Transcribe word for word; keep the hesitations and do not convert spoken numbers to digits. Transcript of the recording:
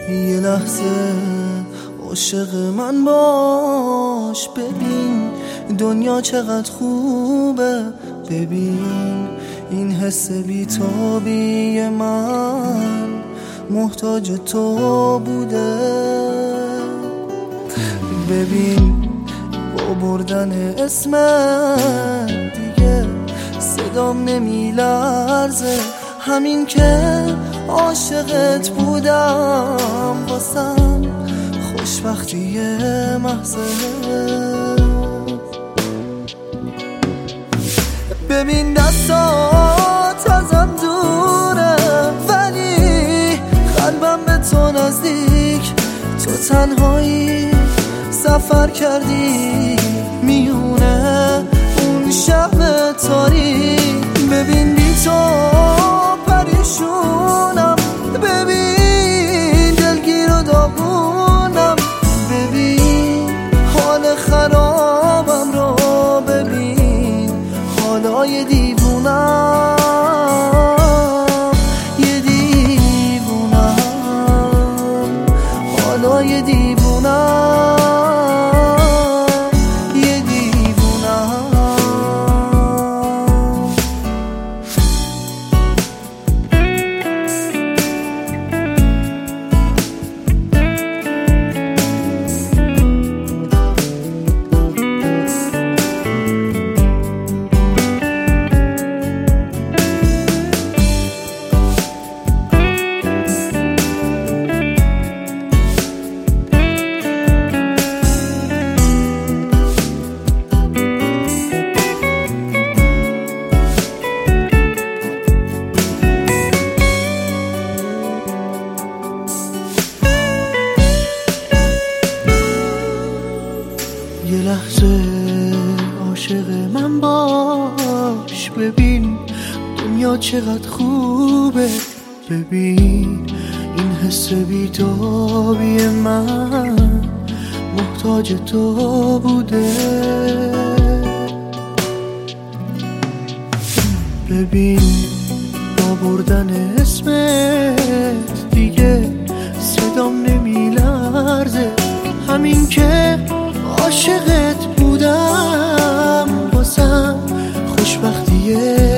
یه لحظه عاشق من باش، ببین دنیا چقدر خوبه، ببین این حس بی‌تابی من محتاج تو بوده، ببین با بردن اسمت دیگه صدام نمی لرزه، همین که عاشقت بودم واسم خوشبختی محضه. ببین دستات ازم دوره ولی قلبم به تو نزدیک، تو تنهایی سفر کردی میونه اون شب تاریک، ببین بی تو پریشونم، ببین دلگیر و داغونم، ببین حال خرابم رو، ببین حالای دیوونم، یه دیوونم، حالای دیوونم، یه دیوونم. یه لحظه عاشق من باش، ببین دنیا چقدر خوبه، ببین این حس بی‌تابی من محتاج تو بوده، ببین با بردن اسمت دیگه صدام نمی لرزه، همین که عاشقت بودم واسم خوشبختیه